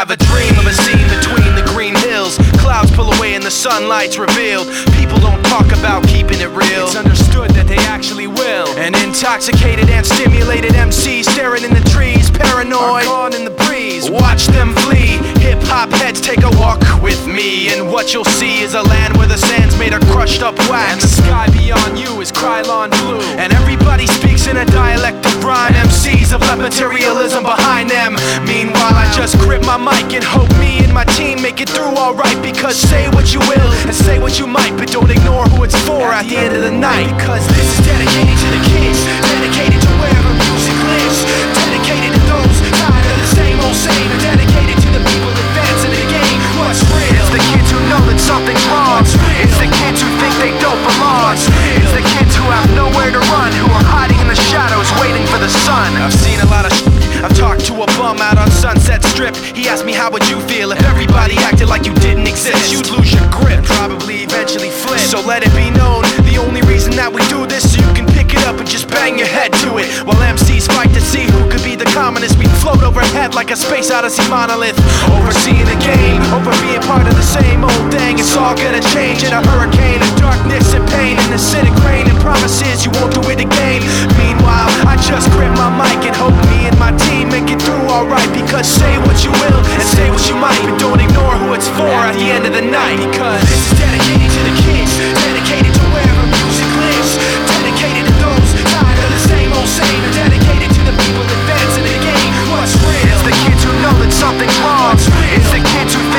have a dream of a scene between the green hills. Clouds pull away and the sunlight's revealed. People don't talk about keeping it real. It's understood that they actually will. An intoxicated and stimulated MC staring in the trees, paranoid, gone in the breeze. Watch them flee. Hip-hop heads take a walk with me, and what you'll see is a land where the sand's made of crushed up wax, and the sky beyond you is Krylon blue. And everybody speaks in a dialect of rhyme. MCs have left materialism behind them. Meanwhile, I just grip my mic and hope me and my team make it through alright. Because say what you will and say what you might, but don't ignore who it's for at the end of the night. Because this is dedicated to the kids, dedicated to wherever music lives, dedicated to those tired of the same old same, and dedicated to the people advancing the game. What's real? It's the kids who know that something's wrong. It's the kids who think they don't belong. It's the kids who have nowhere to run, who are hiding in the shadows waiting for the sun. I've seen a lot of I've talked to a bum out on Sunset Strip. He asked me how would you feel if everybody acted like you didn't exist. You'd lose your grip, probably eventually flip. So let it be known, the only reason that we do this, so you can pick it up and just bang your head to it. While MCs fight to see who could be the commonest, we float overhead like a space odyssey monolith, overseeing the game, over being part of the same old thing. It's all gonna change in a hurricane of darkness and pain, and acidic rain and promises you won't do it again. Meanwhile, I just grip my mic and hope me and my team make it through alright. Because say what you will and say what you might, but don't ignore who it's for at the end of the night. Because this is dedicated to the kids, dedicated to wherever music lives, dedicated to those tired of the same old same, and dedicated to the people advancing the game. What's real? It's the kids who know that something's wrong. It's the kids who